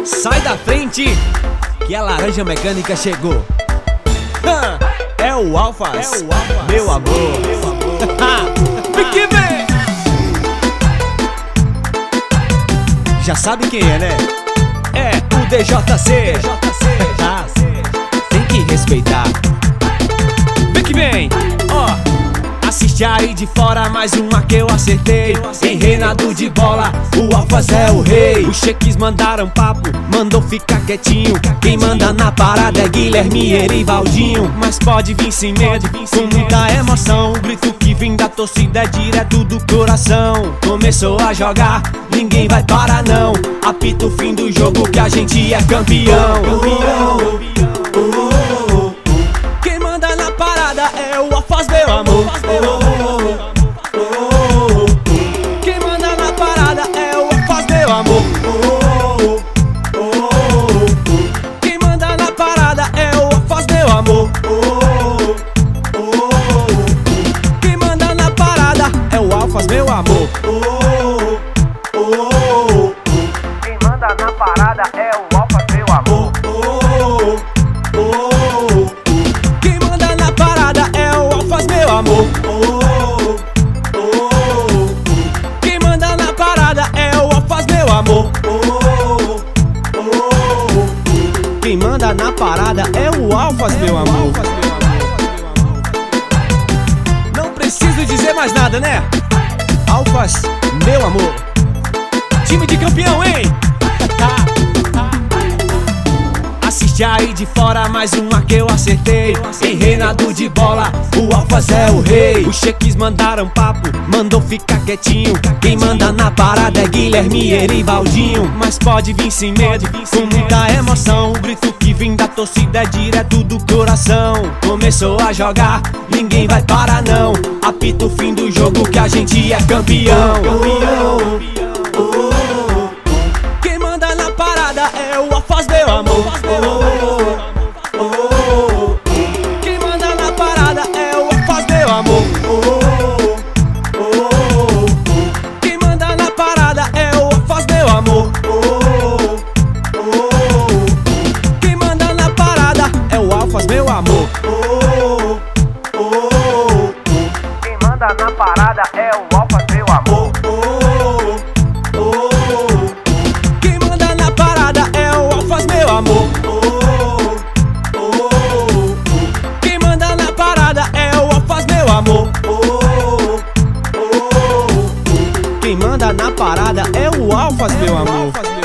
Sai da frente, que a laranja mecânica chegou. É o Alphas, meu amor. Fique bem. Já sabe quem é, né? É o DJC. Tem que respeitar. Vem que vem, ó. Assiste aí de fora, mais uma que eu acertei. Em reinado de bola, o Alphas é o rei. Os cheques mandaram papo, mandou ficar quietinho. Quem manda na parada é Guilherme e Erivaldinho. Mas pode vir sem medo, com muita emoção. O grito que vem da torcida é direto do coração. Começou a jogar, ninguém vai parar não. Apita o fim do jogo que a gente é campeão. Quem manda na parada é o Alphas, meu amor. Quem manda na parada é o Alphas, meu amor. Quem manda na parada é o Alphas, meu amor. Quem manda na parada é o Alphas, meu amor. Quem manda na parada é o Alphas, meu amor. Quem manda na parada é o Alphas, meu amor. Quem manda na parada é o Alphas, meu amor. Quem manda na parada é o Alphas, meu amor. Não preciso dizer mais nada, né? Alphas, meu amor. Time de campeão, hein? Assiste aí de fora, mais uma que eu acertei. Em reinado de bola, o Alphas é o rei. Os cheques mandaram papo, mandou ficar quietinho. Quem manda na parada é Guilherme e Erivaldinho. Mas pode vir sem medo, com muita emoção. O grito que vem da torcida é direto do coração. Começou a jogar, ninguém vai parar não. Apita o fim do jogo que a gente é campeão. Quem manda na parada é o Alphas, meu amor. Quem manda na parada é o Alphas, meu amor. Quem manda na parada é o Alphas, meu amor. Quem manda na parada é o Alphas, meu amor. Quem manda na parada é o Alphas, meu amor. Quem manda na parada é o Alphas, meu amor. Quem manda na parada é o Alphas, meu amor. Quem manda na parada é o Alphas, meu amor.